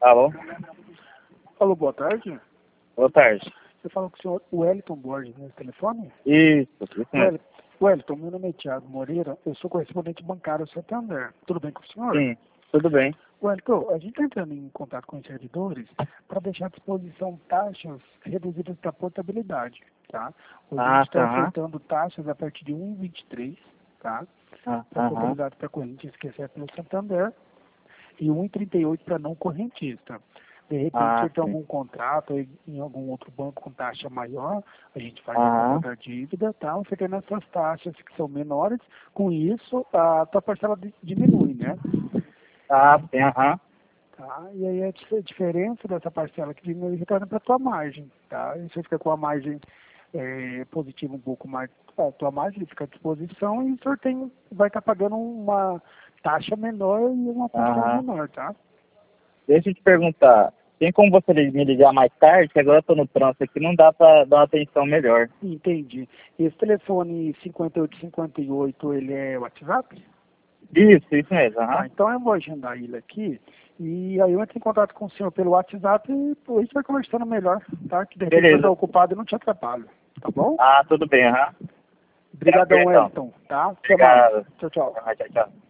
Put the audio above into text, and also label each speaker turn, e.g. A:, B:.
A: Alô?
B: Alô, boa tarde.
A: Boa tarde.
B: Você fala com o senhor Wellington Borges nesse telefone?
A: Isso mesmo.
B: Wellington, meu nome é Thiago Moreira, eu sou correspondente bancário Santander. Tudo bem com o senhor?
A: Sim, tudo bem.
B: Wellington, a gente está entrando em contato com os servidores para deixar à disposição taxas reduzidas da portabilidade, tá? Hoje a gente está ofertando taxas a partir de 1,23, tá? Para portabilidade para correntista, que é pelo Santander, e 1,38 para não correntista. De repente, você tem algum contrato em algum outro banco com taxa maior, a gente faz a compra da dívida, tá? Você tem essas taxas que são menores, com isso a tua parcela diminui, né?
A: Sim.
B: Tá? E aí a diferença dessa parcela que diminui retorna para a tua margem, tá? E você fica com a margem positiva um pouco mais, a tua margem fica à disposição e o senhor vai estar pagando uma taxa menor e uma parcela menor, tá?
A: Deixa eu te perguntar, tem como você me ligar mais tarde? Que agora eu tô no trânsito aqui, não dá pra dar uma atenção melhor.
B: Entendi. Esse telefone 5858, ele é WhatsApp?
A: Isso mesmo.
B: Tá, então eu vou agendar ele aqui e aí eu entro em contato com o senhor pelo WhatsApp e depois a gente vai conversando melhor, tá? Que de repente eu estou ocupado e não te atrapalho, tá bom?
A: Tudo bem,
B: Obrigadão, Wellington, tá?
A: Obrigado.
B: Tchau, tchau.
A: Tchau.